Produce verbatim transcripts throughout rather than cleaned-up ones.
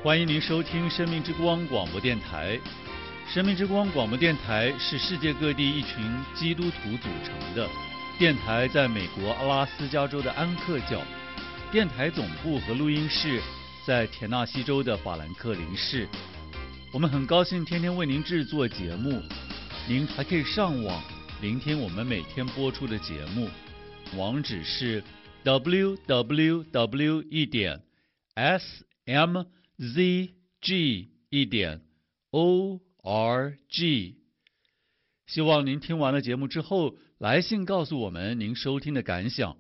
欢迎您收听生命之光广播电台。生命之光广播电台是世界各地一群基督徒组成的电台，在美国阿拉斯加州的安克角，电台总部和录音室在田纳西州的法兰克林市。我们很高兴天天为您制作节目，您还可以上网聆听我们每天播出的节目，网址是 double-u double-u double-u 一点 s m z g 一点 o r g。 希望您听完了节目之后来信告诉我们您收听的感想。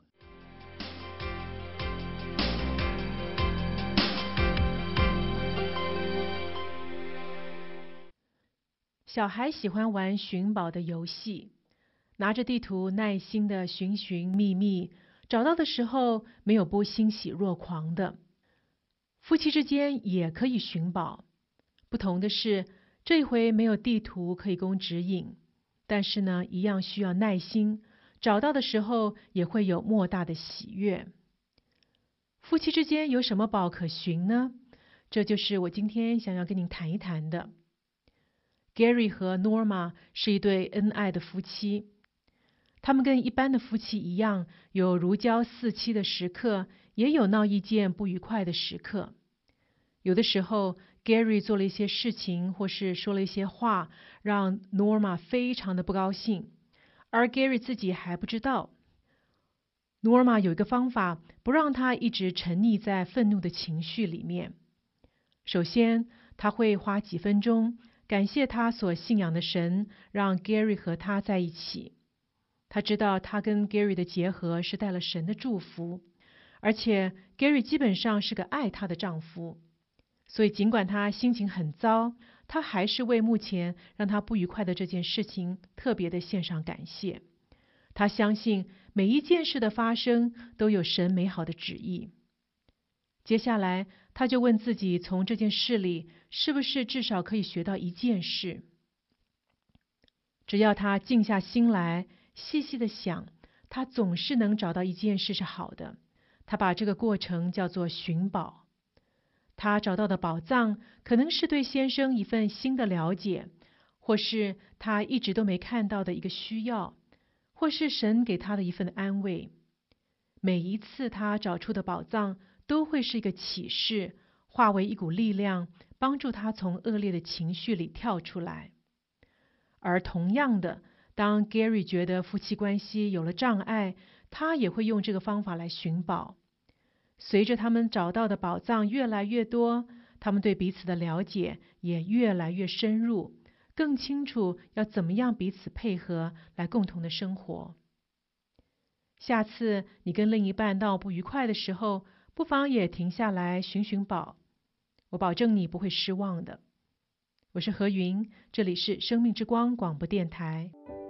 小孩喜欢玩寻宝的游戏，拿着地图耐心地寻寻觅觅，找到的时候没有不欣喜若狂的。夫妻之间也可以寻宝，不同的是这一回没有地图可以供指引，但是呢，一样需要耐心，找到的时候也会有莫大的喜悦。夫妻之间有什么宝可寻呢？这就是我今天想要跟您谈一谈的。Gary 和 Norma 是一对恩爱的夫妻，他们跟一般的夫妻一样，有如胶似漆的时刻，也有闹意见不愉快的时刻。有的时候 Gary 做了一些事情或是说了一些话，让 Norma 非常的不高兴，而 Gary 自己还不知道。Norma 有一个方法，不让他一直沉溺在愤怒的情绪里面。首先，他会花几分钟感谢他所信仰的神，让 Gary 和他在一起。他知道他跟 Gary 的结合是带了神的祝福，而且 Gary 基本上是个爱他的丈夫，所以尽管他心情很糟，他还是为目前让他不愉快的这件事情特别的献上感谢。他相信每一件事的发生都有神美好的旨意。接下来他就问自己，从这件事里是不是至少可以学到一件事。只要他静下心来细细的想，他总是能找到一件事是好的。他把这个过程叫做寻宝。他找到的宝藏可能是对先生一份新的了解，或是他一直都没看到的一个需要，或是神给他的一份安慰。每一次他找出的宝藏都会是一个启示，化为一股力量，帮助他从恶劣的情绪里跳出来。而同样的，当 Gary 觉得夫妻关系有了障碍，他也会用这个方法来寻宝。随着他们找到的宝藏越来越多，他们对彼此的了解也越来越深入，更清楚要怎么样彼此配合来共同的生活。下次你跟另一半闹不愉快的时候，不妨也停下来寻寻宝，我保证你不会失望的。我是何云，这里是生命之光广播电台。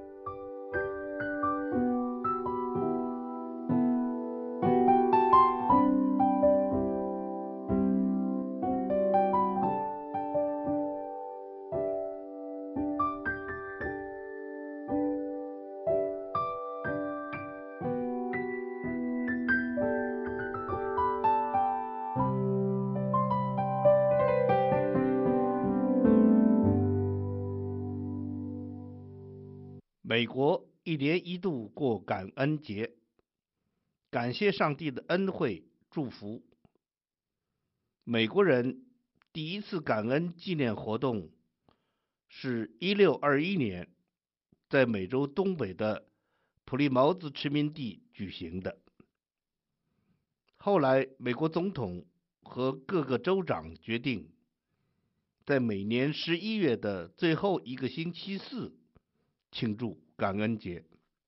美国一年一度过感恩节，感谢上帝的恩惠祝福。美国人第一次感恩纪念活动是一六二一年在美洲东北的普利茅兹殖民地举行的。后来美国总统和各个州长决定在每年十一月的最后一个星期四庆祝感恩节。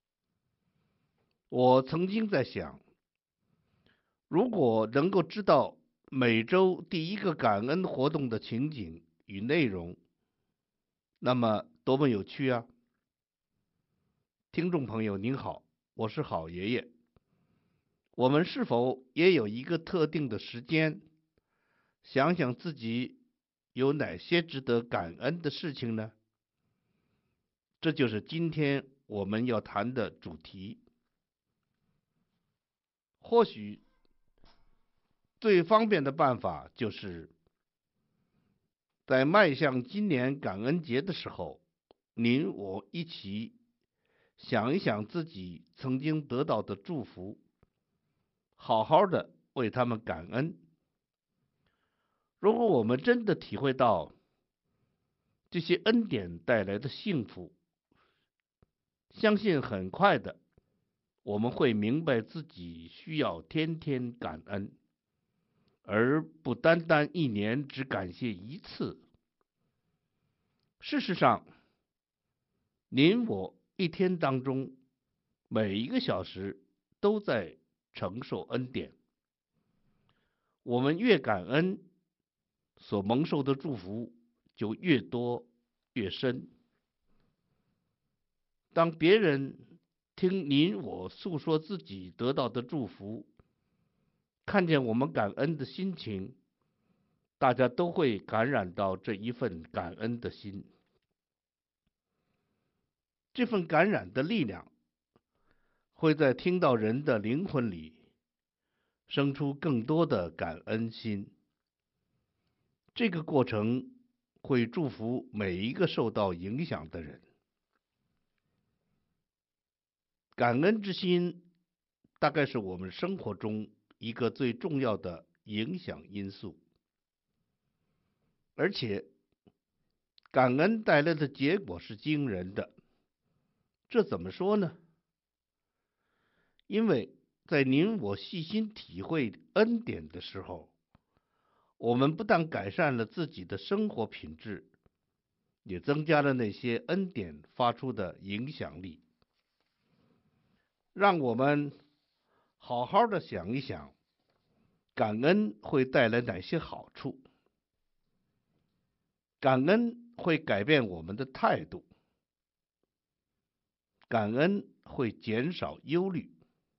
我曾经在想，如果能够知道美洲第一个感恩活动的情景与内容，那么多么有趣啊！听众朋友您好，我是好爷爷。我们是否也有一个特定的时间，想想自己有哪些值得感恩的事情呢？这就是今天我们要谈的主题。或许最方便的办法就是在迈向今年感恩节的时候，您我一起想一想自己曾经得到的祝福，好好的为他们感恩。如果我们真的体会到这些恩典带来的幸福，相信很快的我们会明白自己需要天天感恩，而不单单一年只感谢一次。事实上，您我一天当中每一个小时都在承受恩典，我们越感恩，所蒙受的祝福就越多越深。当别人听您我诉说自己得到的祝福，看见我们感恩的心情，大家都会感染到这一份感恩的心。这份感染的力量会在听到人的灵魂里生出更多的感恩心。这个过程会祝福每一个受到影响的人。感恩之心大概是我们生活中一个最重要的影响因素，而且感恩带来的结果是惊人的。这怎么说呢？因为在您我细心体会恩典的时候，我们不但改善了自己的生活品质，也增加了那些恩典发出的影响力。让我们好好的想一想，感恩会带来哪些好处？感恩会改变我们的态度，感恩会减少忧虑，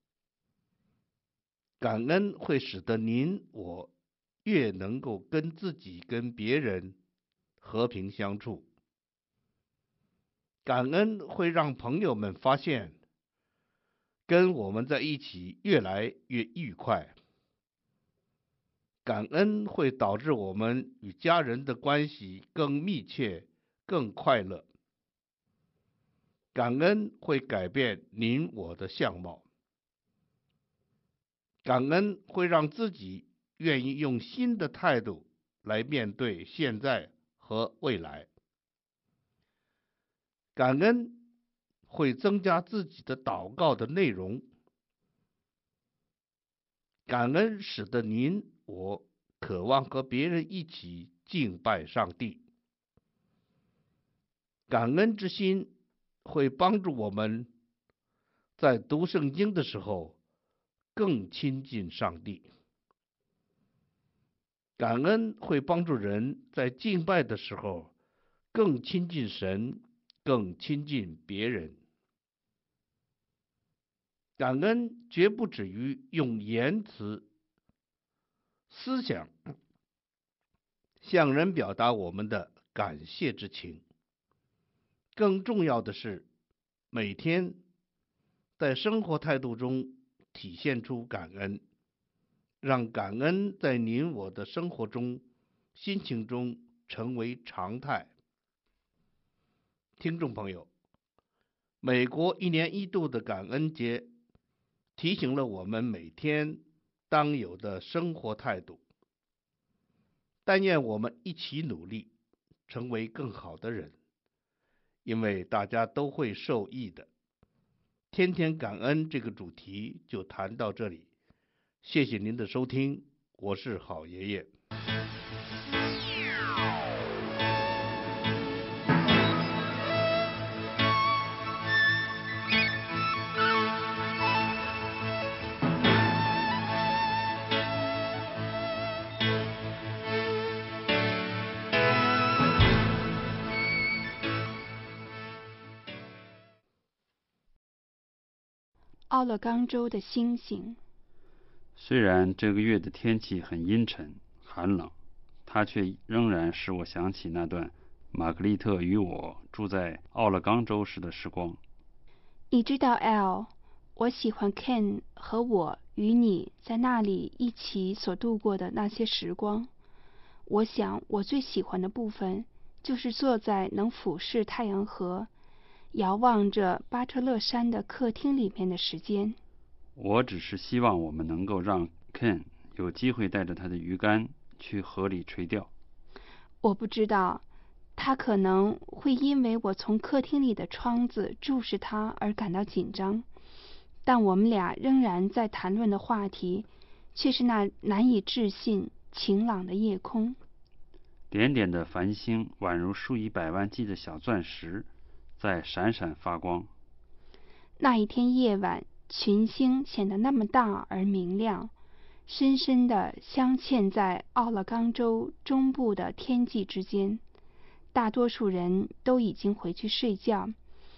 感恩会使得您我越能够跟自己跟别人和平相处，感恩会让朋友们发现跟我们在一起越来越愉快，感恩会导致我们与家人的关系更密切、更快乐，感恩会改变您我的相貌，感恩会让自己愿意用新的态度来面对现在和未来，感恩会增加自己的祷告的内容，感恩使得您我渴望和别人一起敬拜上帝，感恩之心会帮助我们在读圣经的时候更亲近上帝，感恩会帮助人在敬拜的时候更亲近神，更亲近别人。感恩绝不止于用言辞、思想向人表达我们的感谢之情，更重要的是每天在生活态度中体现出感恩，让感恩在您我的生活中、心情中成为常态。听众朋友，美国一年一度的感恩节提醒了我们每天当有的生活态度。但愿我们一起努力，成为更好的人，因为大家都会受益的。天天感恩这个主题就谈到这里，谢谢您的收听，我是好爷爷。 奥勒冈州的星星。 虽然这个月的天气很阴沉寒冷，它却仍然使我想起那段玛格丽特与我住在奥勒冈州时的时光。 你知道 L， 我喜欢 Ken 和我与你在那里一起所度过的那些时光。 我想我最喜欢的部分就是坐在能俯视太阳河，遥望着巴特勒山的客厅里面的时间。 我只是希望我们能够让 Ken 有机会带着他的鱼竿去河里垂钓。 我不知道，他可能会因为我从客厅里的窗子注视他而感到紧张，但我们俩仍然在谈论的话题却是那难以置信晴朗的夜空。 点点的繁星宛如数以百万计的小钻石，在闪闪发光。 那一天夜晚，群星显得那么大而明亮，深深地镶嵌在奥勒冈州中部的天际之间。大多数人都已经回去睡觉，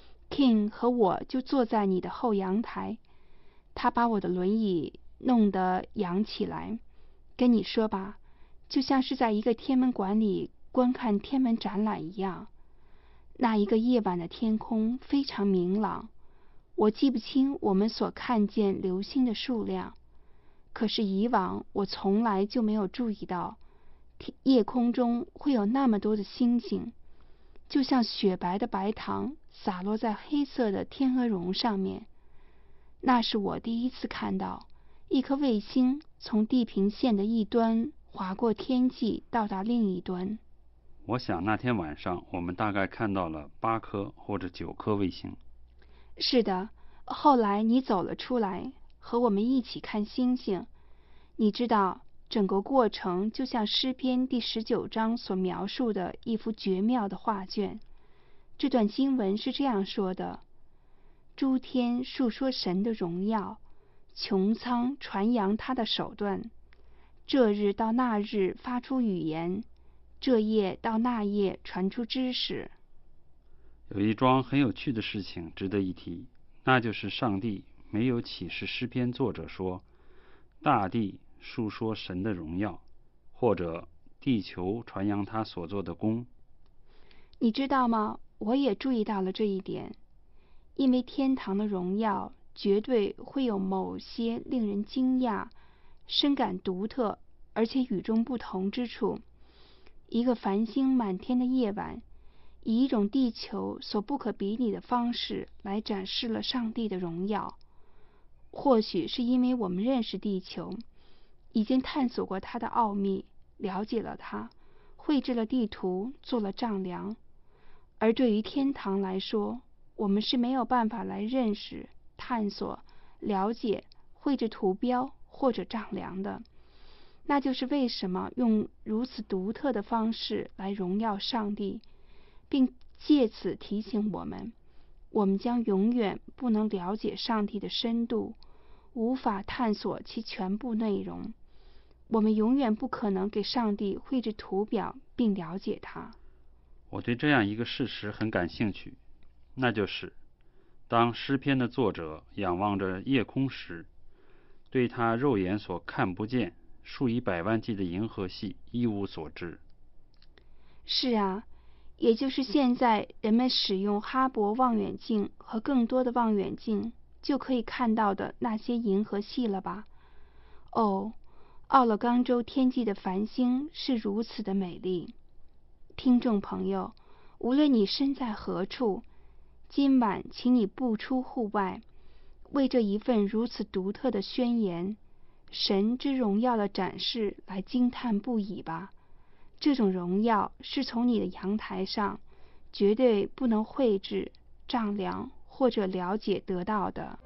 King 和我就坐在你的后阳台，他把我的轮椅弄得扬起来。跟你说吧，就像是在一个天文馆里观看天文展览一样。那一个夜晚的天空非常明朗，我记不清我们所看见流星的数量，可是以往我从来就没有注意到夜空中会有那么多的星星，就像雪白的白糖洒落在黑色的天鹅绒上面。那是我第一次看到一颗卫星从地平线的一端划过天际到达另一端。 我想那天晚上我们大概看到了八颗或者九颗卫星。 是的，后来你走了出来，和我们一起看星星。你知道，整个过程就像诗篇第十九章所描述的一幅绝妙的画卷。这段经文是这样说的：诸天述说神的荣耀，穹苍传扬他的手段。这日到那日发出语言，这夜到那夜传出知识。 有一桩很有趣的事情值得一提，那就是上帝没有启示诗篇作者说大地述说神的荣耀，或者地球传扬他所做的功。 你知道吗？我也注意到了这一点，因为天堂的荣耀绝对会有某些令人惊讶、深感独特而且与众不同之处。一个繁星满天的夜晚，以一种地球所不可比拟的方式来展示了上帝的荣耀。或许是因为我们认识地球，已经探索过它的奥秘，了解了它，绘制了地图，做了丈量。而对于天堂来说，我们是没有办法来认识、探索、了解、绘制图标或者丈量的。那就是为什么用如此独特的方式来荣耀上帝，并借此提醒我们，我们将永远不能了解上帝的深度，无法探索其全部内容。我们永远不可能给上帝绘制图表并了解他。 我对这样一个事实很感兴趣，那就是当诗篇的作者仰望着夜空时，对他肉眼所看不见数以百万计的银河系一无所知。 是啊，也就是现在人们使用哈勃望远镜和更多的望远镜就可以看到的那些银河系了吧？哦，奥勒冈州天际的繁星是如此的美丽。听众朋友，无论你身在何处，今晚请你步出户外，为这一份如此独特的宣言、神之荣耀的展示来惊叹不已吧。这种荣耀是从你的阳台上绝对不能绘制、丈量或者了解得到的。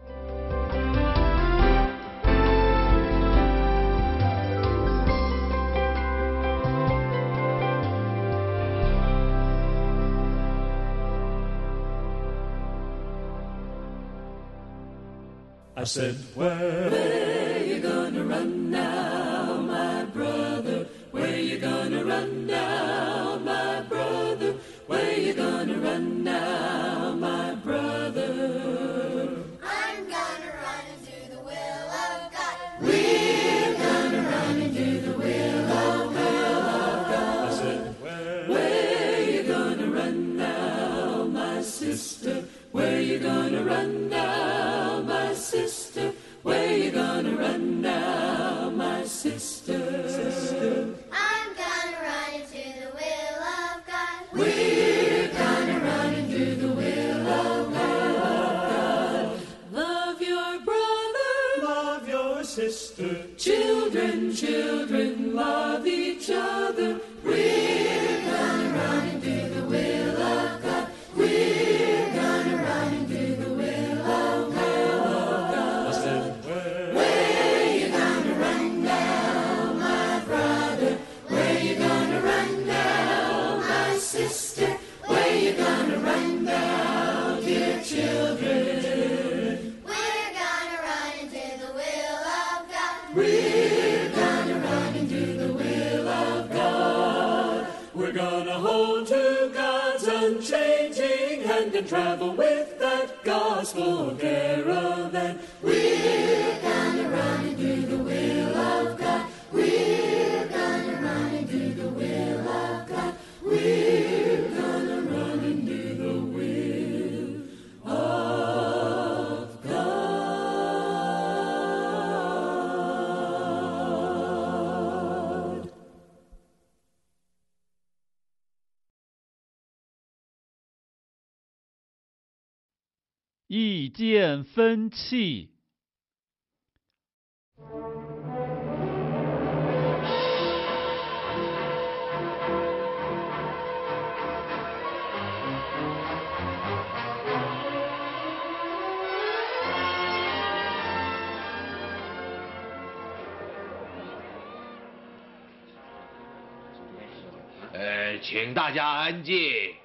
I said, where, where you gonna run now, my brother? Where you gonna run now, my brother? Where you gonna run now, my brother? I'm gonna run into the will of God. We're gonna run into the will of God. I said, where, where you gonna run now, my sister? Where you gonna run now, my sister? Where you gonna run now, my sister? sister. Children, children, love each other. We're gonna run and do the will of God. We're gonna run and do the will of God. I said, where, where you gonna run now, my brother? Where you gonna run now, my sister? Where you gonna run now, dear children? We're gonna run and do the will of God. We're gonna run and do the will of God. We're gonna hold to God's unchanging hand and travel with that gospel caravan. We're gonna run and do the will of God. We're gonna run and do the will of God. We're gonna run and do the will of God. 意见分歧。 呃，请大家安静。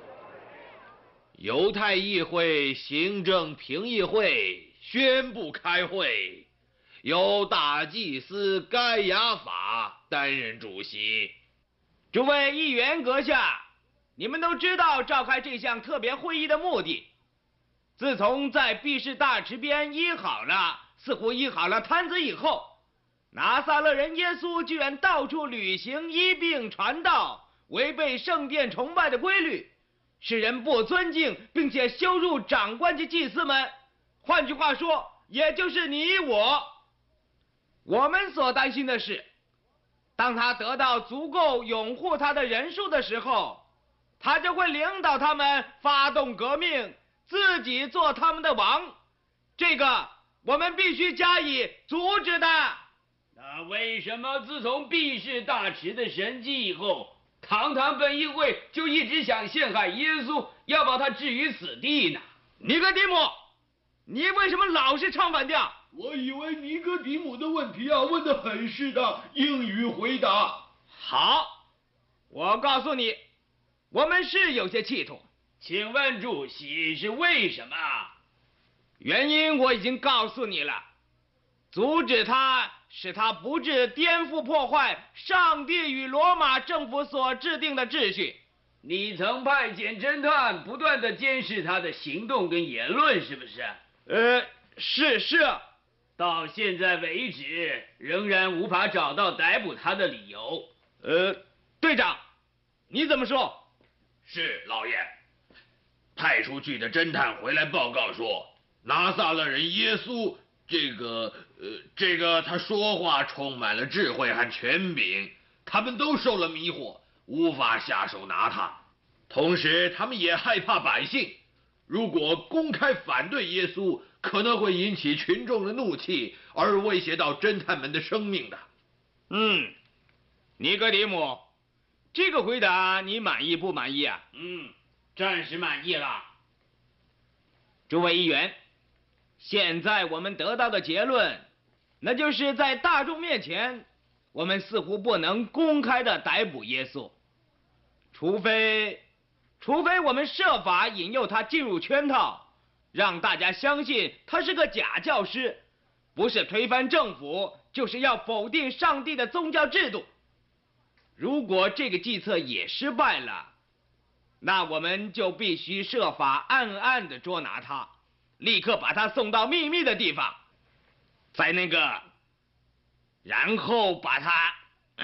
犹太议会行政评议会宣布开会，由大祭司该亚法担任主席。 诸位议员阁下，你们都知道召开这项特别会议的目的。自从在毕士大池边医好了，似乎医好了瘫子以后，拿撒勒人耶稣居然到处旅行医病传道，违背圣殿崇拜的规律，使人不尊敬，并且羞辱长官及祭司们。换句话说，也就是你我。我们所担心的是，当他得到足够拥护他的人数的时候，他就会领导他们发动革命，自己做他们的王。这个我们必须加以阻止的。 那为什么自从毕士大池的神迹以后，堂堂本议会就一直想陷害耶稣，要把他置于死地呢？ 尼哥底母，你为什么老是唱反调？ 我以为尼哥底母的问题啊问得很适当，应予回答。 好，我告诉你，我们是有些企图。 请问主席是为什么？ 原因我已经告诉你了，阻止他，使他不致颠覆破坏上帝与罗马政府所制定的秩序。 你曾派遣侦探不断地监视他的行动跟言论，是不是？ 呃，是是。 到现在为止，仍然无法找到逮捕他的理由。 呃，队长，你怎么说？ 是老爷。派出去的侦探回来报告说，拿撒勒人耶稣，这个呃，这个他说话充满了智慧和权柄，他们都受了迷惑，无法下手拿他。同时，他们也害怕百姓，如果公开反对耶稣，可能会引起群众的怒气，而威胁到侦探们的生命的。 嗯，尼哥底母，这个回答你满意不满意啊？ 嗯，暂时满意了。 诸位议员，现在我们得到的结论，那就是在大众面前，我们似乎不能公开的逮捕耶稣，除非，除非我们设法引诱他进入圈套。让大家相信他是个假教师，不是推翻政府，就是要否定上帝的宗教制度。如果这个计策也失败了，那我们就必须设法暗暗地捉拿他，立刻把他送到秘密的地方，在那个，然后把他。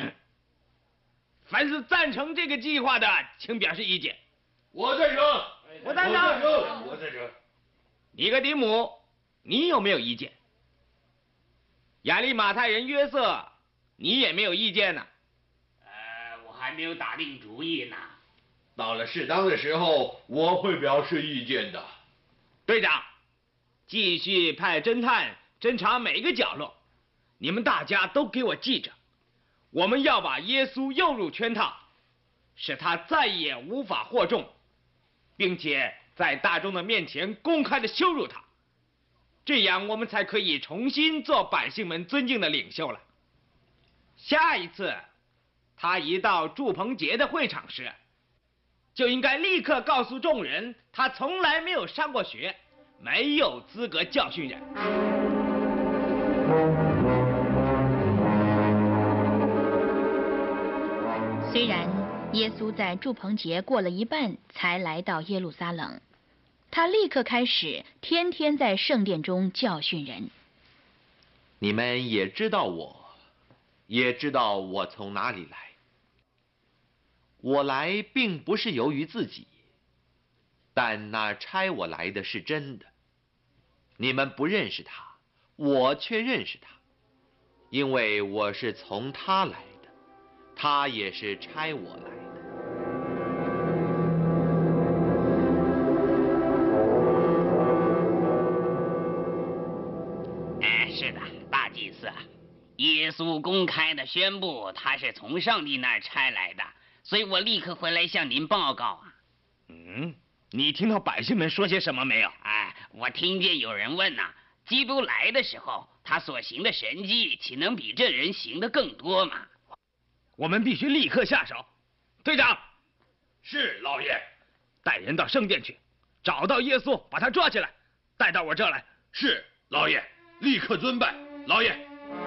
凡是赞成这个计划的，请表示意见。 我赞成， 我赞成， 我赞成。 尼哥底母，你有没有意见？亚利马太人约瑟，你也没有意见呢？ 呃，我还没有打定主意呢。 到了适当的时候，我会表示意见的。 队长，继续派侦探侦查每个角落， 你们大家都给我记着，我们要把耶稣诱入圈套，使他再也无法获众，并且在大众的面前公开的羞辱他，这样我们才可以重新做百姓们尊敬的领袖了。下一次他一到祝棚节的会场时，就应该立刻告诉众人，他从来没有上过学，没有资格教训人。 虽然耶稣在祝棚节过了一半才来到耶路撒冷，他立刻开始天天在圣殿中教训人。 你们也知道我，也知道我从哪里来。我来并不是由于自己，但那差我来的是真的。你们不认识他，我却认识他，因为我是从他来的，他也是差我来的。 哎，是的，大祭司，耶稣公开的宣布他是从上帝那儿差来的，所以我立刻回来向您报告啊。 嗯，你听到百姓们说些什么没有？ 哎，我听见有人问呐、啊，基督来的时候，他所行的神迹，岂能比这人行的更多吗？ 我们必须立刻下手。队长， 是老爷。 带人到圣殿去，找到耶稣，把他抓起来，带到我这儿来。 是老爷，立刻遵办，老爷。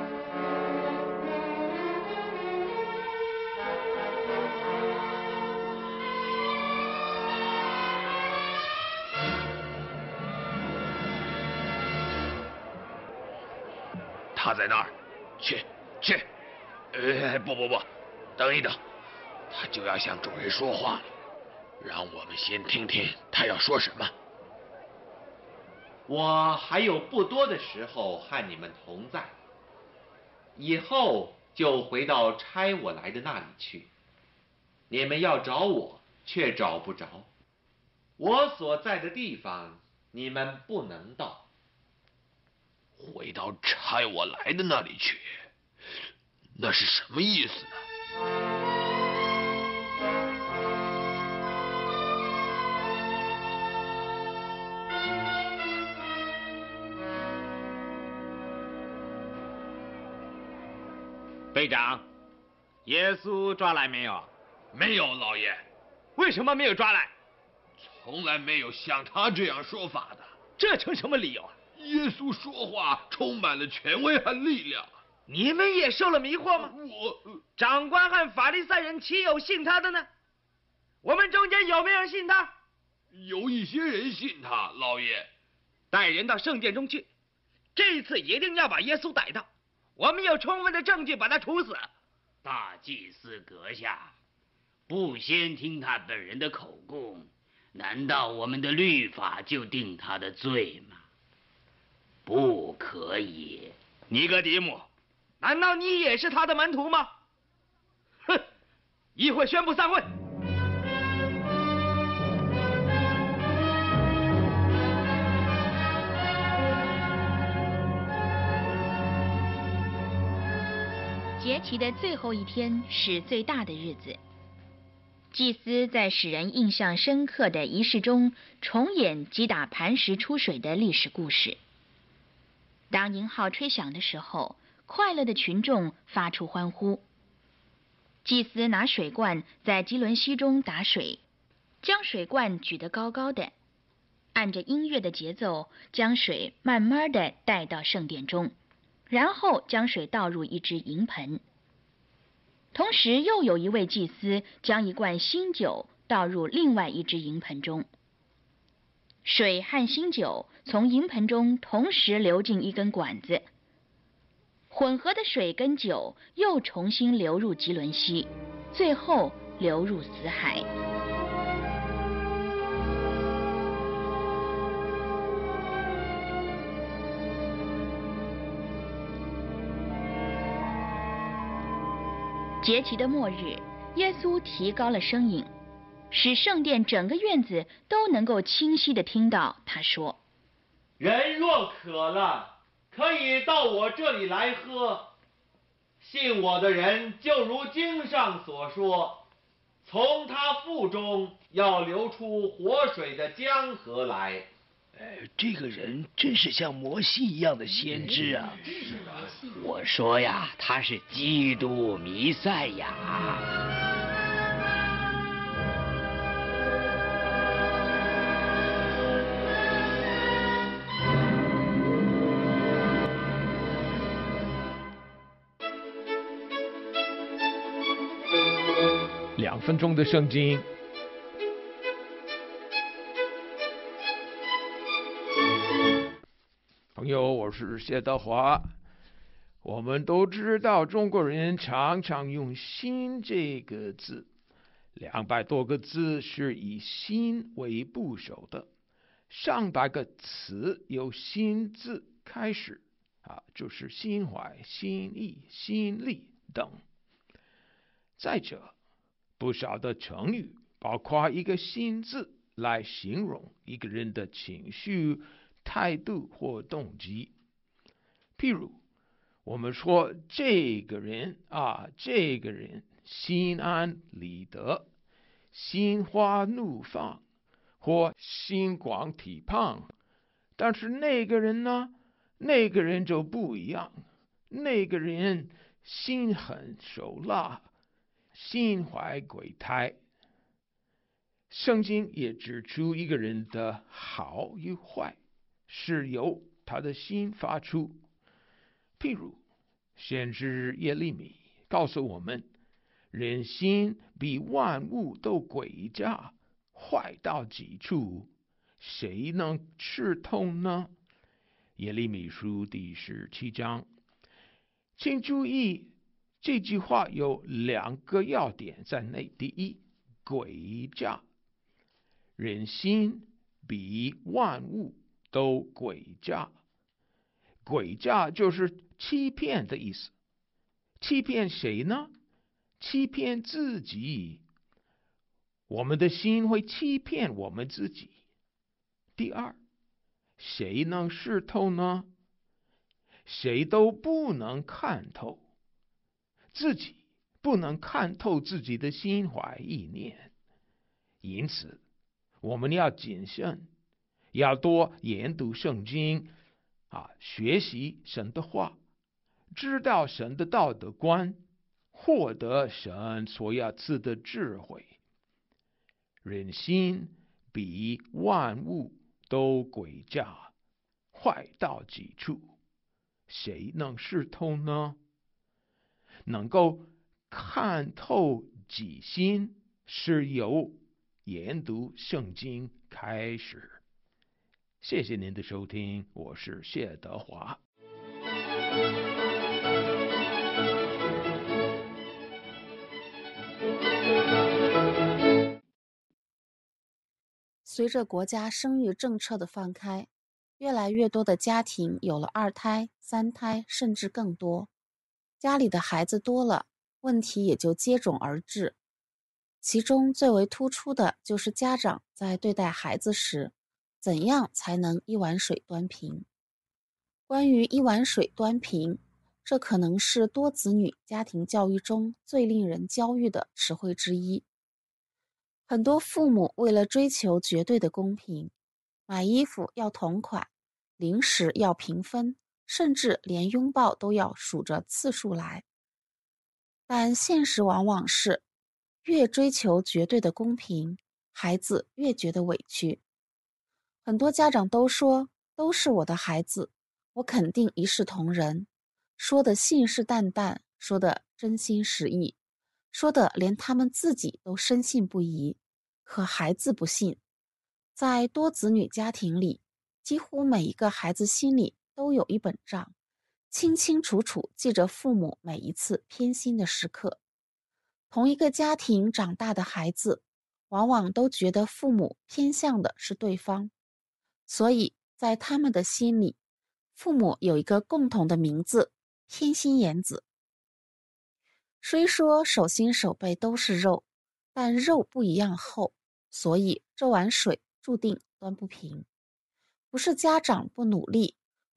他在那儿，去去。呃，不不不，等一等，他就要向众人说话了，让我们先听听他要说什么。 我还有不多的时候和你们同在，以后就回到差我来的那里去。你们要找我，却找不着；我所在的地方，你们不能到。 回到差我来的那里去，那是什么意思呢？ 队长，耶稣抓来没有？ 没有，老爷。 为什么没有抓来？ 从来没有像他这样说法的。 这成什么理由啊？ 耶稣说话充满了权威和力量。 你们也受了迷惑吗？ 我长官和法利赛人岂有信他的呢？我们中间有没有人信他？ 有一些人信他，老爷。 带人到圣殿中去，这一次一定要把耶稣逮到。我们有充分的证据把他处死。 大祭司阁下，不先听他本人的口供，难道我们的律法就定他的罪吗？不可以。 尼哥底母，难道你也是他的门徒吗？哼！议会宣布散会。 节期的最后一天是最大的日子。祭司在使人印象深刻的仪式中重演击打磐石出水的历史故事。当银号吹响的时候，快乐的群众发出欢呼。祭司拿水罐在基伦溪中打水，将水罐举得高高的，按着音乐的节奏，将水慢慢地带到圣殿中，然后将水倒入一只银盆。同时又有一位祭司将一罐新酒倒入另外一只银盆中。水和新酒从银盆中同时流进一根管子，混合的水跟酒又重新流入基伦溪，最后流入死海。节期的末日，耶稣提高了声音，使圣殿整个院子都能够清晰地听到他说： 人若渴了，可可以到我这里来喝。信我的人，就如经上所说，从他腹中要流出活水的江河来。 哎，这个人真是像摩西一样的先知啊！ 我说呀，他是基督弥赛亚。 两分钟的圣经。朋友，我是谢德华。我们都知道，中国人常常用“心”这个字，两百多个字是以“心”为部首的，上百个词由“心”字开始，啊，就是心怀、心意、心力等。再者，不少的成语包括一个“心”字来形容一个人的情绪、态度或动机。譬如，我们说这个人啊，这个人心安理得，心花怒放，或心广体胖。但是那个人呢，那个人就不一样，那个人心狠手辣，心怀鬼胎。圣经也指出一个人的好与坏是由他的心发出。譬如先知耶利米告诉我们，人心比万物都诡诈，坏到极处，谁能吃透呢？耶利米书第十七章。请注意，这句话有两个要点在内。第一，诡诈，人心比万物都诡诈。诡诈就是欺骗的意思。欺骗谁呢？欺骗自己。我们的心会欺骗我们自己。第二，谁能识透呢？谁都不能看透。自己不能看透自己的心怀意念。因此，我们要谨慎，要多研读圣经，啊，学习神的话，知道神的道德观，获得神所要赐的智慧。人心比万物都诡诈，坏到极处，谁能识透呢？能够看透己心，是由研读圣经开始。谢谢您的收听，我是谢德华。 随着国家生育政策的放开，越来越多的家庭有了二胎、三胎，甚至更多。家里的孩子多了，问题也就接踵而至。其中最为突出的就是家长在对待孩子时，怎样才能一碗水端平？关于一碗水端平，这可能是多子女家庭教育中最令人焦虑的词汇之一。很多父母为了追求绝对的公平，买衣服要同款，零食要平分，甚至连拥抱都要数着次数来。但现实往往是，越追求绝对的公平，孩子越觉得委屈。很多家长都说，都是我的孩子，我肯定一视同仁，说的信誓旦旦，说的真心实意，说的连他们自己都深信不疑，可孩子不信。在多子女家庭里，几乎每一个孩子心里都有一本账，清清楚楚记着父母每一次偏心的时刻。同一个家庭长大的孩子，往往都觉得父母偏向的是对方，所以在他们的心里，父母有一个共同的名字，偏心眼子。虽说手心手背都是肉，但肉不一样厚，所以这碗水注定端不平。不是家长不努力，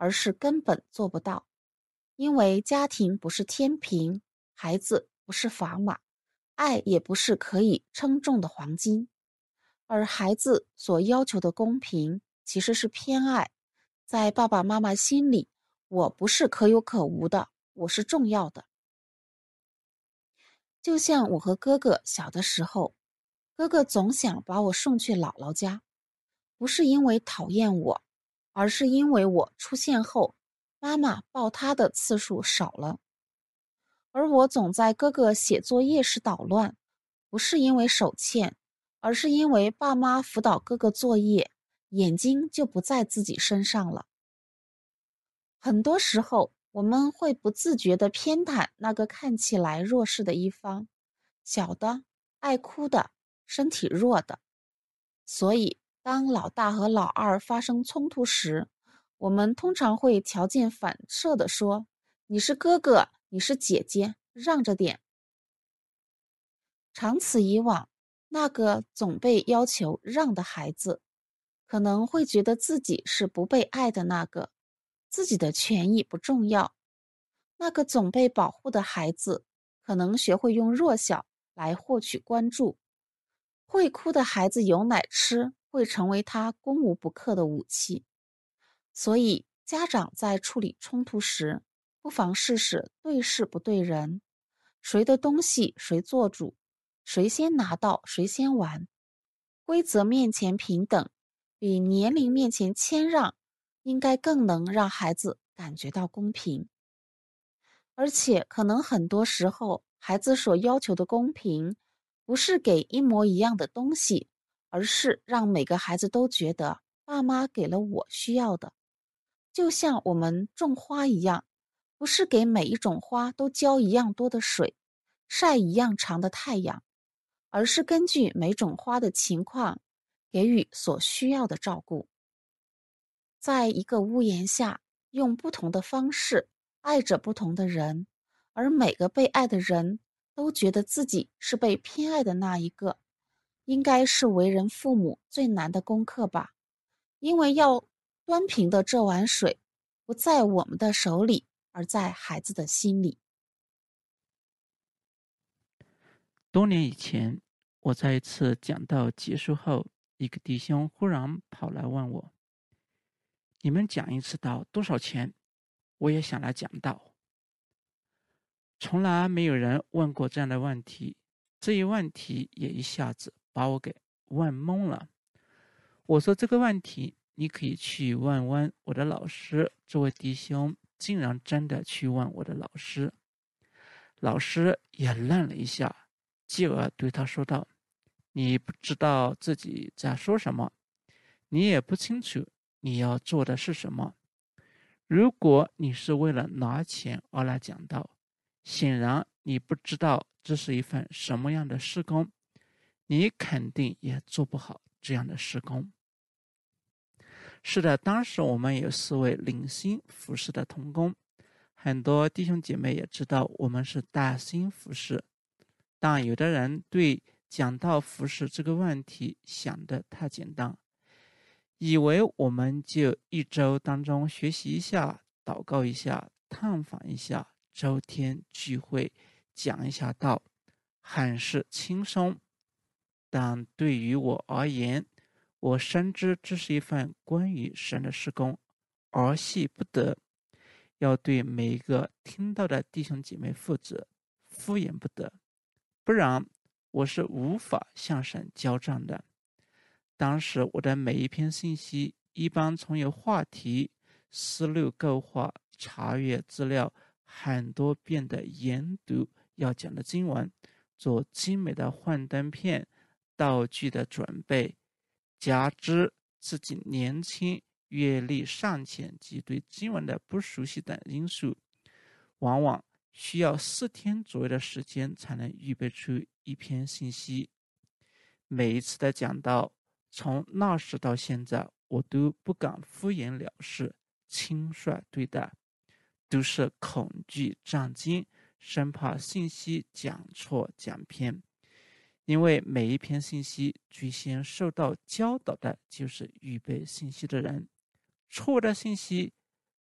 而是根本做不到。因为家庭不是天平，孩子不是砝码，爱也不是可以称重的黄金。而孩子所要求的公平其实是偏爱，在爸爸妈妈心里，我不是可有可无的，我是重要的。就像我和哥哥小的时候，哥哥总想把我送去姥姥家，不是因为讨厌我，而是因为我出现后，妈妈抱他的次数少了。而我总在哥哥写作业时捣乱，不是因为手欠，而是因为爸妈辅导哥哥作业，眼睛就不在自己身上了。很多时候，我们会不自觉地偏袒那个看起来弱势的一方，小的、爱哭的、身体弱的。所以，当老大和老二发生冲突时，我们通常会条件反射地说：“你是哥哥，你是姐姐，让着点。”长此以往，那个总被要求让的孩子，可能会觉得自己是不被爱的那个，自己的权益不重要。那个总被保护的孩子，可能学会用弱小来获取关注。会哭的孩子有奶吃，会成为他攻无不克的武器。所以，家长在处理冲突时，不妨试试对事不对人，谁的东西谁做主，谁先拿到谁先玩。规则面前平等，比年龄面前谦让，应该更能让孩子感觉到公平。而且可能很多时候，孩子所要求的公平，不是给一模一样的东西，而是让每个孩子都觉得爸妈给了我需要的。就像我们种花一样，不是给每一种花都浇一样多的水，晒一样长的太阳，而是根据每种花的情况，给予所需要的照顾。在一个屋檐下，用不同的方式爱着不同的人，而每个被爱的人都觉得自己是被偏爱的那一个，应该是为人父母最难的功课吧。因为要端平的这碗水，不在我们的手里，而在孩子的心里。 多年以前，我在一次讲道结束后，一个弟兄忽然跑来问我：“你们讲一次道多少钱？我也想来讲道。”从来没有人问过这样的问题，这一问题也一下子把我给问懵了。我说：“这个问题你可以去问问我的老师。”这位弟兄竟然真的去问我的老师，老师也愣了一下，继而对他说道：“你不知道自己在说什么，你也不清楚你要做的是什么。如果你是为了拿钱而来讲道，显然你不知道这是一份什么样的事工，你肯定也做不好这样的事工。”是的，当时我们有四位领薪服侍的同工，很多弟兄姐妹也知道我们是带薪服侍，但有的人对讲道服侍这个问题想得太简单，以为我们就一周当中学习一下，祷告一下，探访一下，周天聚会讲一下道，很是轻松。但对于我而言，我深知这是一份关于神的事工，儿戏不得，要对每一个听到的弟兄姐妹负责，敷衍不得，不然我是无法向神交账的。当时我的每一篇信息一般从有话题、思路构画、查阅资料很多遍的研读要讲的经文，做精美的幻灯片、道具的准备，加之自己年轻、阅历尚浅及对经文的不熟悉等因素，往往需要四天左右的时间才能预备出一篇信息。每一次的讲道，从那时到现在，我都不敢敷衍了事、轻率对待，都是恐惧战惊，生怕信息讲错讲偏。因为每一篇信息最先受到教导的就是预备信息的人，错误的信息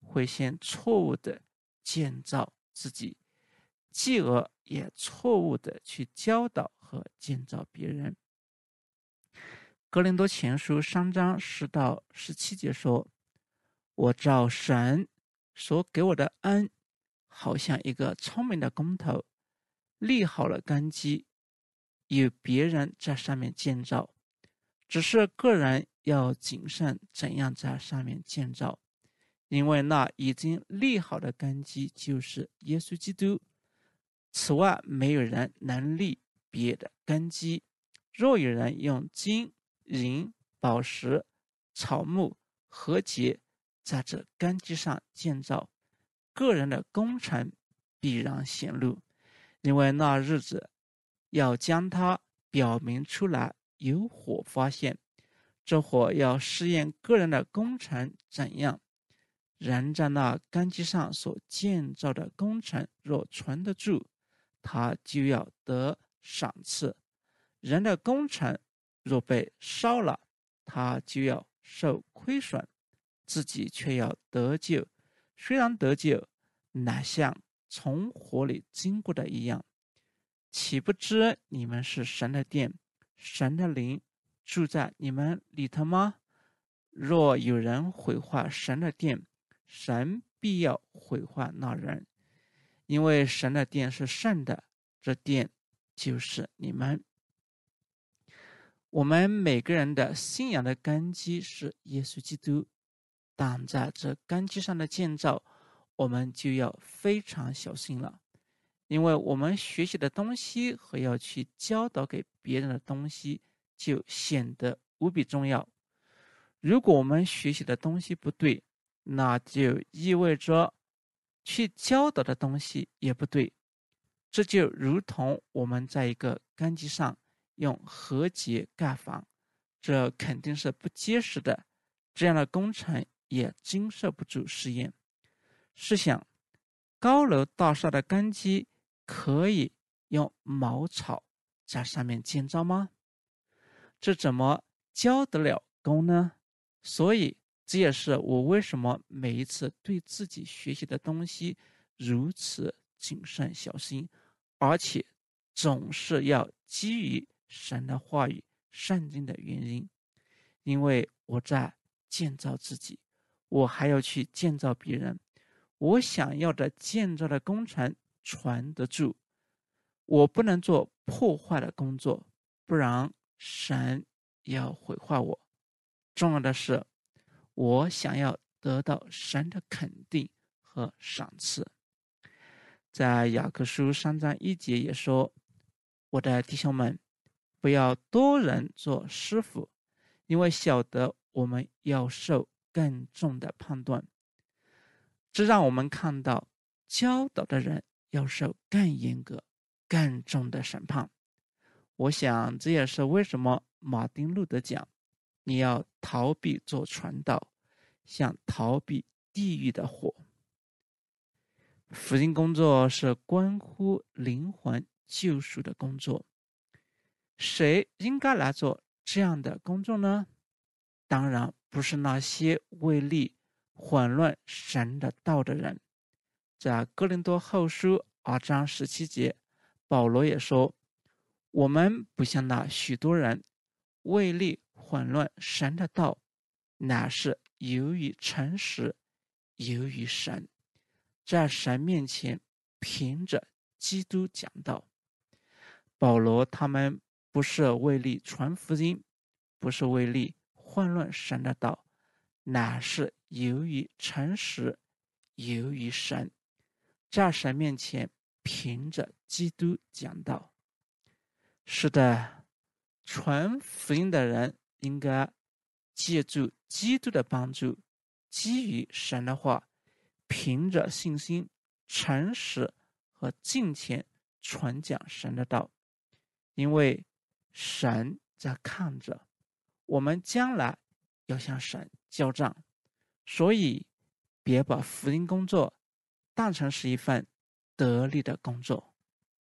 会先错误地建造自己，继而也错误地去教导和建造别人。哥林多前书三章十到十七节说，我照神所给我的恩，好像一个聪明的工头，立好了根基，有别人在上面建造，只是个人要谨慎怎样在上面建造，因为那已经立好的根基就是耶稣基督。此外，没有人能立别的根基。若有人用金银、宝石、草木、禾秸在这根基上建造，个人的工程必然显露，因为那日子要将它表明出来，有火发现，这火要试验个人的工程怎样。人在那根基上所建造的工程若存得住，他就要得赏赐；人的工程若被烧了，他就要受亏损，自己却要得救。虽然得救，乃像从火里经过的一样。岂不知你们是神的殿，神的灵住在你们里头吗？若有人毁坏神的殿，神必要毁坏那人，因为神的殿是圣的，这殿就是你们。我们每个人的信仰的根基是耶稣基督，但在这根基上的建造，我们就要非常小心了，因为我们学习的东西和要去教导给别人的东西就显得无比重要。如果我们学习的东西不对，那就意味着去教导的东西也不对。这就如同我们在一个根基上用禾秸盖房，这肯定是不结实的，这样的工程也经受不住试验。试想，高楼大厦的根基可以用茅草在上面建造吗？这怎么交得了工呢？所以这也是我为什么每一次对自己学习的东西如此谨慎小心，而且总是要基于神的话语圣经的原因。因为我在建造自己，我还要去建造别人，我想要的建造的工程传得住，我不能做破坏的工作，不然神要毁坏我。重要的是，我想要得到神的肯定和赏赐。在雅各书三章一节也说，我的弟兄们，不要多人做师傅，因为晓得我们要受更重的判断。这让我们看到教导的人要受更严格更重的审判。我想这也是为什么马丁路德讲，你要逃避做传道，像逃避地狱的火。福音工作是关乎灵魂救赎的工作，谁应该来做这样的工作呢？当然不是那些为利混乱神的道的人。在哥林多后书二章十七节，保罗也说，我们不像那许多人为利混乱神的道，乃是由于诚实，由于神，在神面前凭着基督讲道。保罗他们不是为利传福音，不是为利混乱神的道，乃是由于诚实，由于神，在神面前凭着基督讲道。是的，传福音的人应该借助基督的帮助，基于神的话，凭着信心、诚实和敬虔传讲神的道。因为神在看着，我们将来要向神交账，所以别把福音工作当成是一份得力的工作。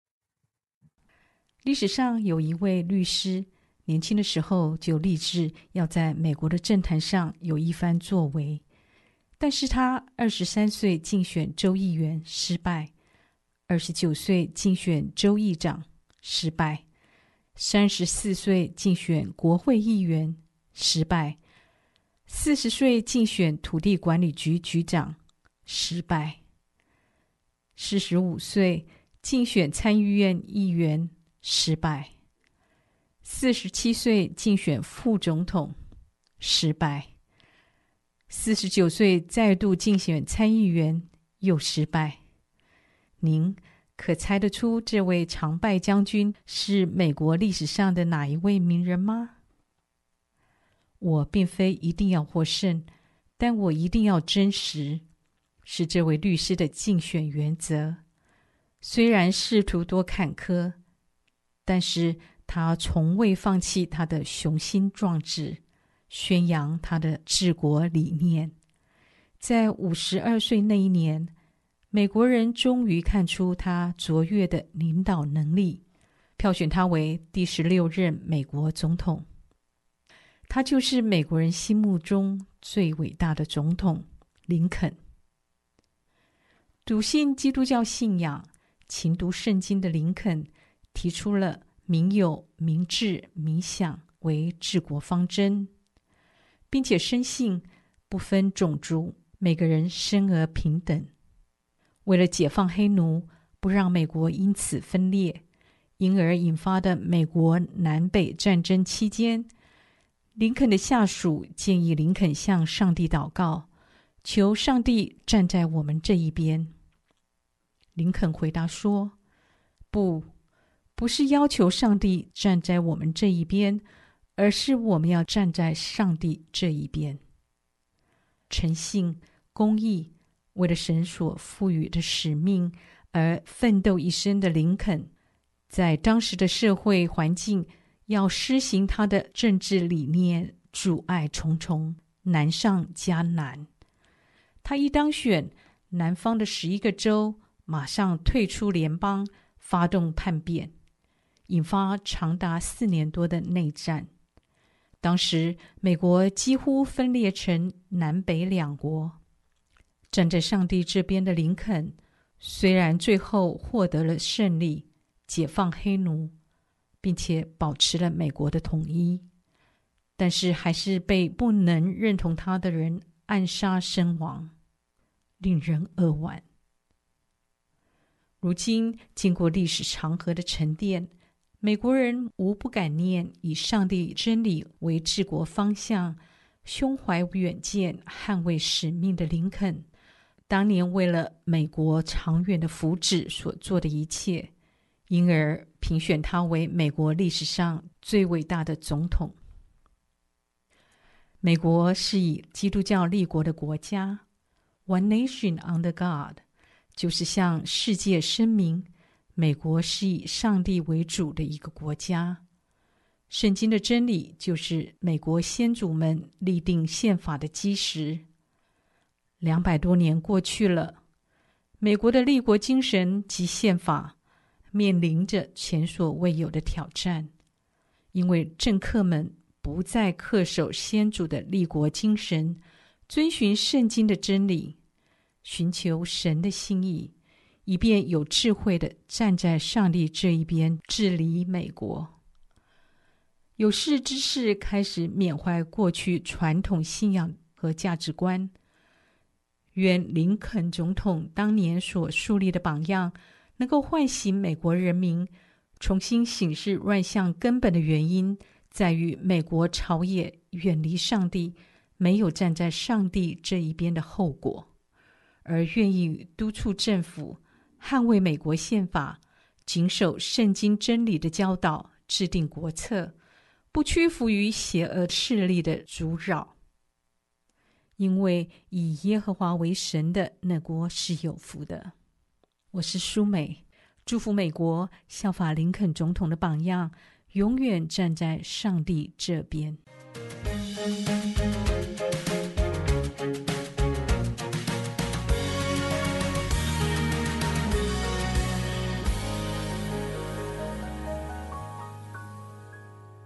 历史上有一位律师，年轻的时候就立志要在美国的政坛上有一番作为， 但是他二十三岁竞选州议员失败，二十九岁竞选州议长失败，三十四岁竞选国会议员失败，四十岁竞选土地管理局局长失败，四十五岁竞选参议院议员失败，四十七岁竞选副总统失败，四十九岁再度竞选参议员又失败。您可猜得出这位常败将军是美国历史上的哪一位名人吗？我并非一定要获胜，但我一定要真实，是这位律师的竞选原则。虽然仕途多坎坷，但是他从未放弃他的雄心壮志，宣扬他的治国理念。在五十二岁那一年，美国人终于看出他卓越的领导能力，票选他为第十六任美国总统。他就是美国人心目中最伟大的总统林肯。笃信基督教信仰、勤读圣经的林肯提出了民有、民治、民享为治国方针，并且深信不分种族，每个人生而平等。为了解放黑奴，不让美国因此分裂，因而引发的美国南北战争期间，林肯的下属建议林肯向上帝祷告，求上帝站在我们这一边。林肯回答说，不，不是要求上帝站在我们这一边，而是我们要站在上帝这一边。诚信、公义，为了神所赋予的使命而奋斗一生的林肯，在当时的社会环境要施行他的政治理念，阻碍重重，难上加难。他一当选，南方的十一个州马上退出联邦，发动叛变，引发长达四年多的内战。当时美国几乎分裂成南北两国。站在上帝这边的林肯，虽然最后获得了胜利，解放黑奴，并且保持了美国的统一，但是还是被不能认同他的人暗杀身亡，令人扼腕。如今经过历史长河的沉淀，美国人无不感念以上帝真理为治国方向，胸怀远见，捍卫使命的林肯当年为了美国长远的福祉所做的一切，因而评选他为美国历史上最伟大的总统。美国是以基督教立国的国家， One Nation under God， 就是向世界声明美国是以上帝为主的一个国家。圣经的真理就是美国先祖们立定宪法的基石。两百多年过去了，美国的立国精神及宪法面临着前所未有的挑战，因为政客们不再恪守先祖的立国精神，遵循圣经的真理，寻求神的心意，以便有智慧地站在上帝这一边治理美国。有识之士开始缅怀过去传统信仰和价值观，愿林肯总统当年所树立的榜样能够唤醒美国人民，重新审视乱象根本的原因在于美国朝野远离上帝，没有站在上帝这一边的后果，而愿意督促政府捍卫美国宪法，谨守圣经真理的教导，制定国策，不屈服于邪恶势力的阻扰。因为以耶和华为神的那国是有福的。我是舒美，祝福美国效法林肯总统的榜样，永远站在上帝这边。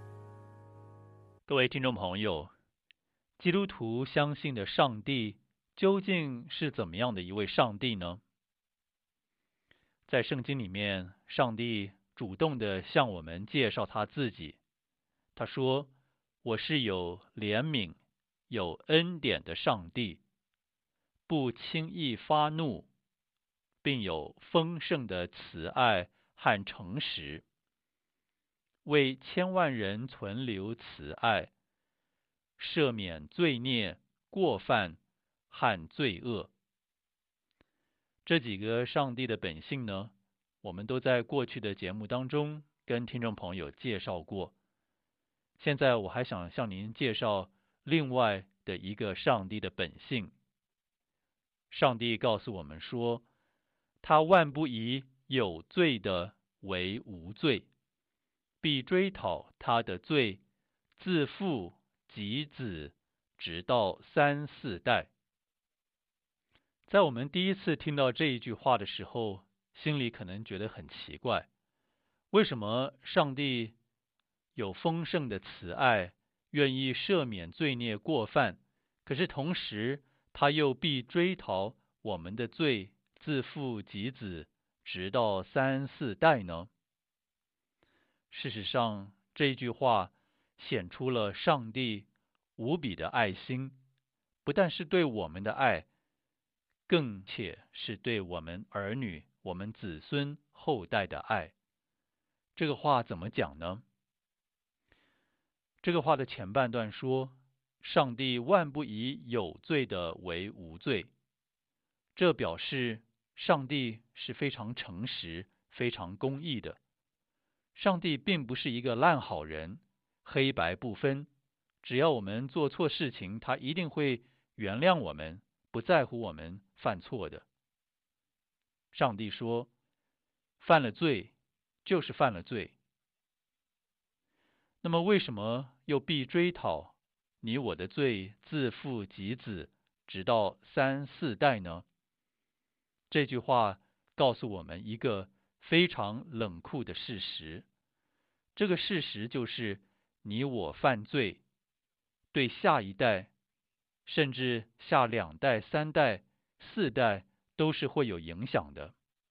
各位听众朋友，基督徒相信的上帝究竟是怎么样的一位上帝呢？在圣经里面，上帝主动的向我们介绍他自己。他说：“我是有怜悯、有恩典的上帝，不轻易发怒，并有丰盛的慈爱和诚实，为千万人存留慈爱，赦免罪孽、过犯和罪恶。”这几个上帝的本性呢，我们都在过去的节目当中跟听众朋友介绍过。现在我还想向您介绍另外的一个上帝的本性。上帝告诉我们说，他万不以有罪的为无罪，必追讨他的罪，自父及子，直到三四代。在我们第一次听到这一句话的时候，心里可能觉得很奇怪，为什么上帝有丰盛的慈爱，愿意赦免罪孽过犯，可是同时他又必追讨我们的罪，自父及子，直到三四代呢？事实上，这一句话显出了上帝无比的爱心，不但是对我们的爱，更且是对我们儿女、我们子孙后代的爱。这个话怎么讲呢？这个话的前半段说，上帝万不以有罪的为无罪，这表示上帝是非常诚实、非常公义的。上帝并不是一个烂好人，黑白不分，只要我们做错事情，他一定会原谅我们，不在乎我们犯错的。上帝说，犯了罪就是犯了罪。那么为什么又必追讨你我的罪，自父及子，直到三四代呢？这句话告诉我们一个非常冷酷的事实，这个事实就是你我犯罪，对下一代，甚至下两代、三代、四代都是会有影响的。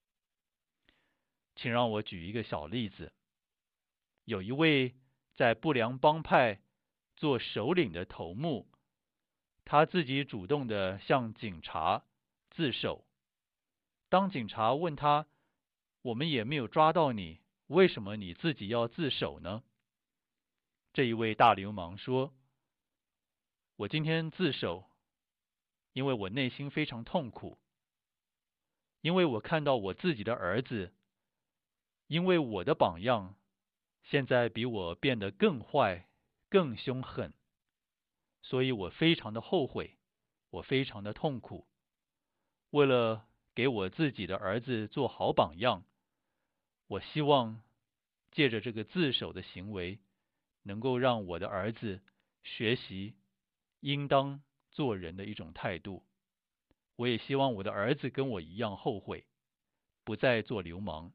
请让我举一个小例子，有一位在不良帮派做首领的头目，他自己主动的向警察自首。当警察问他，我们也没有抓到你，为什么你自己要自首呢？这一位大流氓说，我今天自首，因为我内心非常痛苦，因为我看到我自己的儿子，因为我的榜样，现在比我变得更坏、更凶狠，所以我非常的后悔，我非常的痛苦。为了给我自己的儿子做好榜样，我希望借着这个自首的行为，能够让我的儿子学习应当做人的一种态度。我也希望我的儿子跟我一样后悔，不再做流氓。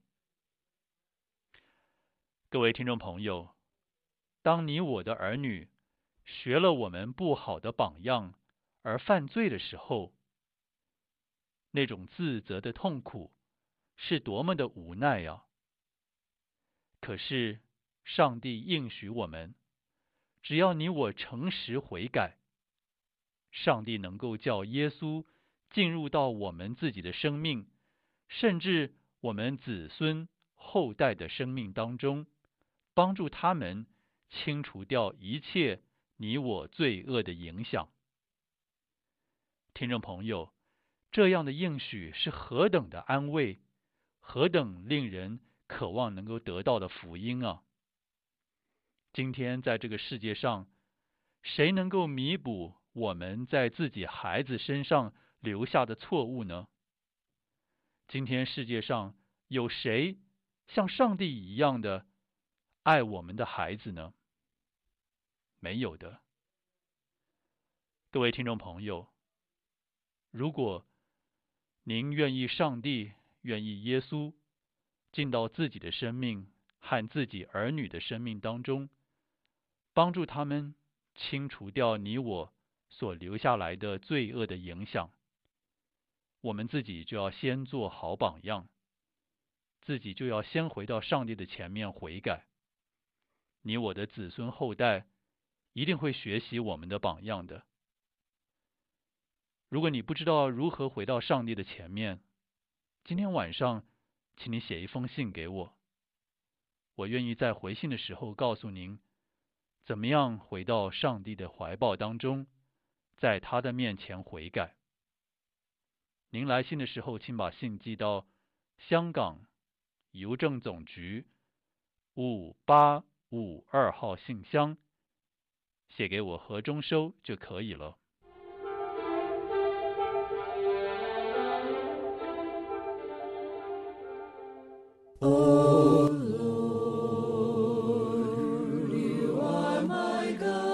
各位听众朋友，当你我的儿女学了我们不好的榜样而犯罪的时候，那种自责的痛苦是多么的无奈啊！可是上帝应许我们，只要你我诚实悔改，上帝能够叫耶稣进入到我们自己的生命，甚至我们子孙后代的生命当中，帮助他们清除掉一切你我罪恶的影响。听众朋友，这样的应许是何等的安慰，何等令人渴望能够得到的福音啊！今天在这个世界上，谁能够弥补我们在自己孩子身上留下的错误呢？今天世界上有谁像上帝一样的爱我们的孩子呢？没有的。各位听众朋友，如果您愿意上帝，愿意耶稣进到自己的生命和自己儿女的生命当中，帮助他们清除掉你我所留下来的罪恶的影响， 我们自己就要先做好榜样，自己就要先回到上帝的前面悔改。你我的子孙后代一定会学习我们的榜样的。如果你不知道如何回到上帝的前面，今天晚上请你写一封信给我，我愿意在回信的时候告诉您怎么样回到上帝的怀抱当中，在他的面前悔改。您来信的时候，请把信寄到香港邮政总局五八五二号信箱，写给我何中收就可以了。 Oh Lord, you are my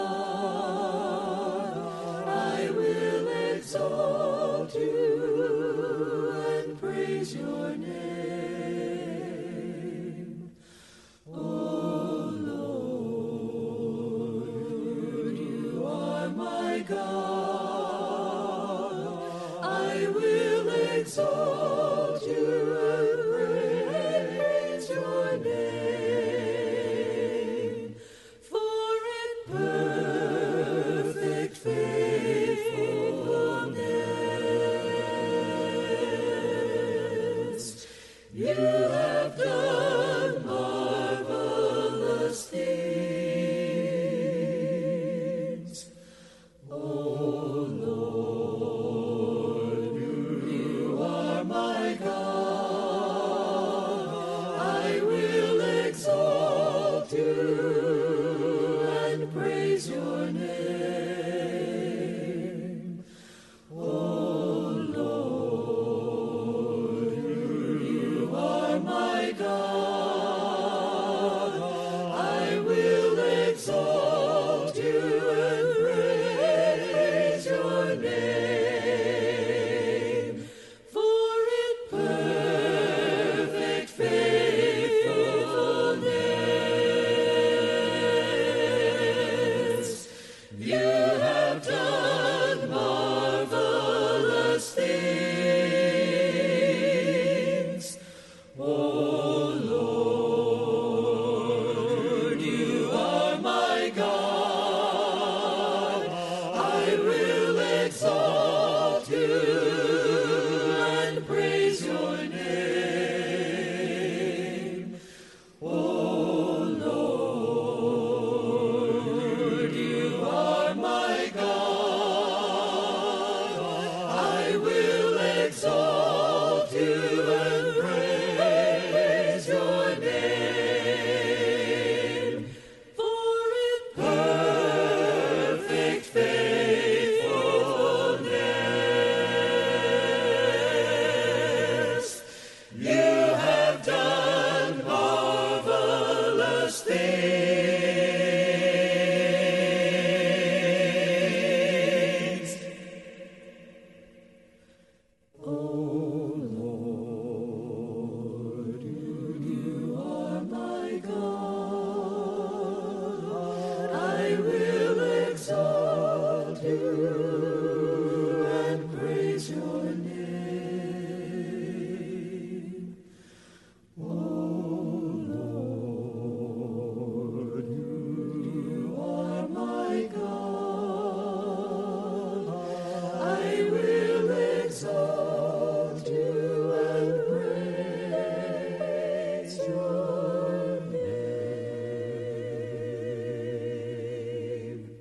God. I will exalt you and praise your name. Oh Lord, you are my God. I will exalt you and praise your name, for in perfect faithfulness you have done marvelous things. Oh Lord, you are my God. I will exalt you and praise your name. Oh Lord, you are my God. I will exalt you and praise your name, for in perfect faithfulness you have done marvelous things. Oh Lord, you are my God. I will exalt you and praise your name. Oh Lord, you are my God. I will exalt you and praise your name, for in perfect faithfulness you have done marvelous things. Oh Lord, you are my God. I will exalt you and praise your name. Oh Lord, you are my God. I will exalt you and praise your name.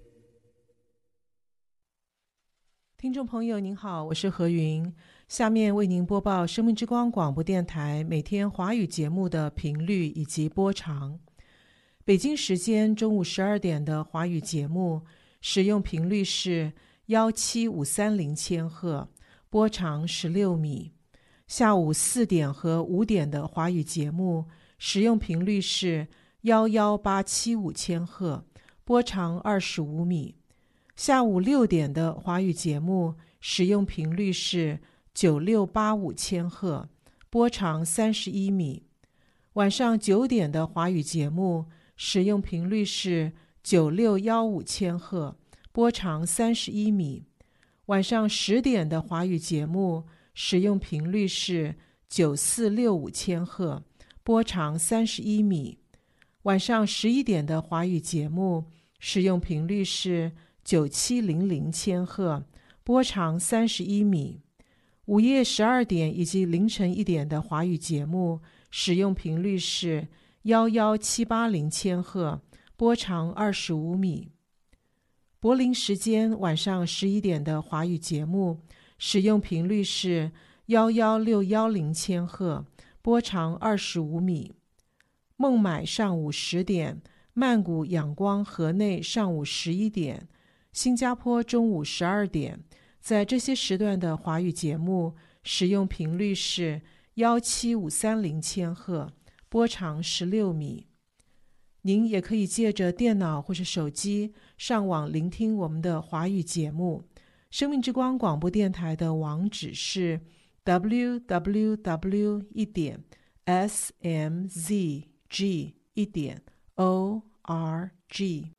听众朋友您好，我是何云，下面为您播报生命之光广播电台每天华语节目的频率以及播长。北京时间中午十二点的华语节目使用频率是一七五三零千赫，波长十六米。下午四点和五点的华语节目使用频率是一一八七五千赫，波长二十五米。下午六点的华语节目使用频率是九六八五千赫，波长三十一米。晚上九点的华语节目使用频率是九六一五千赫，波长三十一米。 晚上十点的华语节目使用频率是九四六五千赫，波长三十一米。晚上十一点的华语节目使用频率是九七零零千赫，波长三十一米。午夜十二点以及凌晨一点的华语节目使用频率是一一七八零千赫，波长二十五米。柏林时间晚上十一点的华语节目使用频率是一一六一零千赫，波长二十五米。孟买上午十点，曼谷仰光河内上午十一点，新加坡中午十二点，在这些时段的华语节目使用频率是一七五三零千赫，波长十六米。您也可以借着电脑或是手机上网聆听我们的华语节目。生命之光广播电台的网址是 double-u double-u double-u 一点 s m z g 一点 o r g。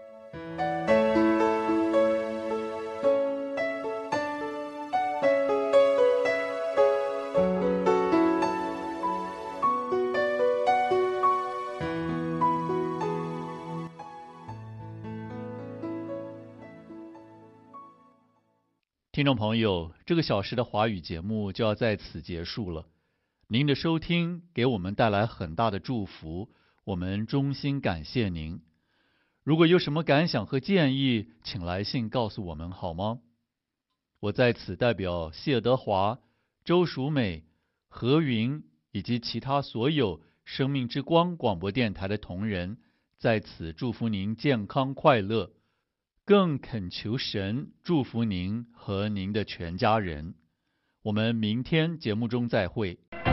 听众朋友，这个小时的华语节目就要在此结束了。您的收听给我们带来很大的祝福，我们衷心感谢您。如果有什么感想和建议，请来信告诉我们好吗？我在此代表谢德华、周淑美、何云以及其他所有生命之光广播电台的同仁，在此祝福您健康快乐，更恳求神祝福您和您的全家人。我们明天节目中再会。